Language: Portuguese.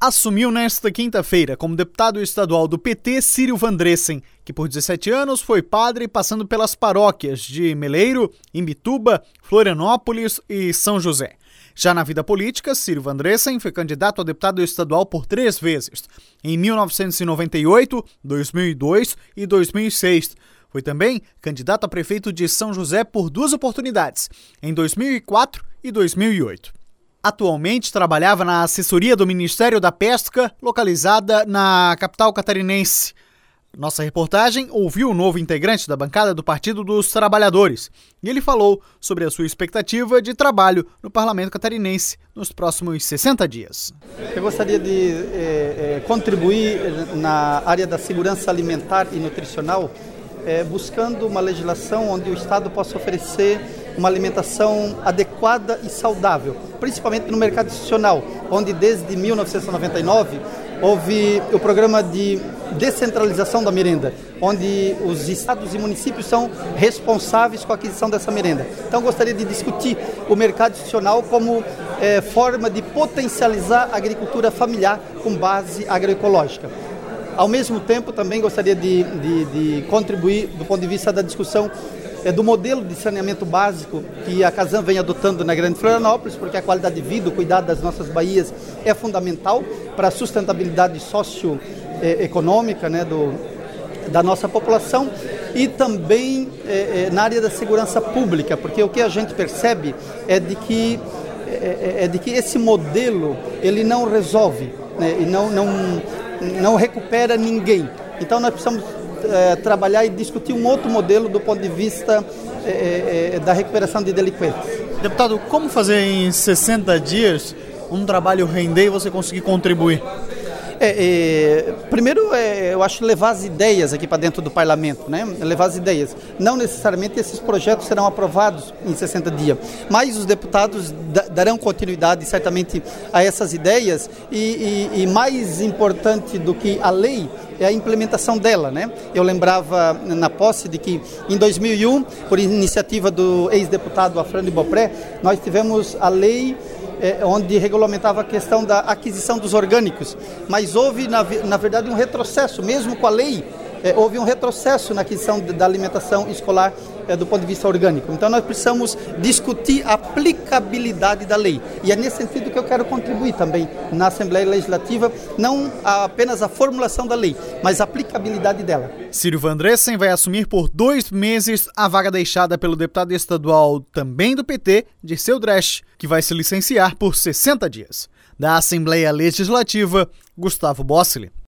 Assumiu nesta quinta-feira como deputado estadual do PT Círio Vandresen, que por 17 anos foi padre passando pelas paróquias de Meleiro, Imbituba, Florianópolis e São José. Já na vida política, Círio Vandresen foi candidato a deputado estadual por 3 vezes, em 1998, 2002 e 2006. Foi também candidato a prefeito de São José por 2 oportunidades, em 2004 e 2008. Atualmente trabalhava na assessoria do Ministério da Pesca, localizada na capital catarinense. Nossa reportagem ouviu o novo integrante da bancada do Partido dos Trabalhadores e ele falou sobre a sua expectativa de trabalho no Parlamento catarinense nos próximos 60 dias. Eu gostaria de contribuir na área da segurança alimentar e nutricional, buscando uma legislação onde o Estado possa oferecer uma alimentação adequada e saudável, principalmente no mercado institucional, onde desde 1999 houve o programa de descentralização da merenda, onde os estados e municípios são responsáveis com a aquisição dessa merenda. Então gostaria de discutir o mercado institucional como forma de potencializar a agricultura familiar com base agroecológica. Ao mesmo tempo, também gostaria de contribuir do ponto de vista da discussão do modelo de saneamento básico que a Casan vem adotando na Grande Florianópolis, porque a qualidade de vida, o cuidado das nossas baías é fundamental para a sustentabilidade socioeconômica, da nossa população, e também na área da segurança pública, porque o que a gente percebe é de que esse modelo ele não resolve, e não recupera ninguém. Então nós precisamos trabalhar e discutir um outro modelo do ponto de vista da recuperação de delinquentes. Deputado, como fazer em 60 dias um trabalho render e você conseguir contribuir? Primeiro, eu acho levar as ideias aqui para dentro do parlamento, levar as ideias. Não necessariamente esses projetos serão aprovados em 60 dias, mas os deputados darão continuidade certamente a essas ideias e mais importante do que a lei é a implementação dela, Eu lembrava na posse de que em 2001, por iniciativa do ex-deputado Afrânio Bopré, nós tivemos a lei onde regulamentava a questão da aquisição dos orgânicos, mas houve, na verdade, um retrocesso, mesmo com a lei, houve um retrocesso na aquisição da alimentação escolar do ponto de vista orgânico. Então nós precisamos discutir a aplicabilidade da lei, e é nesse sentido que eu quero contribuir também na Assembleia Legislativa, não apenas a formulação da lei, mas a aplicabilidade dela. Círio Vandresen vai assumir por 2 meses a vaga deixada pelo deputado estadual também do PT, Dirceu Dresch, que vai se licenciar por 60 dias. Da Assembleia Legislativa, Gustavo Bossili.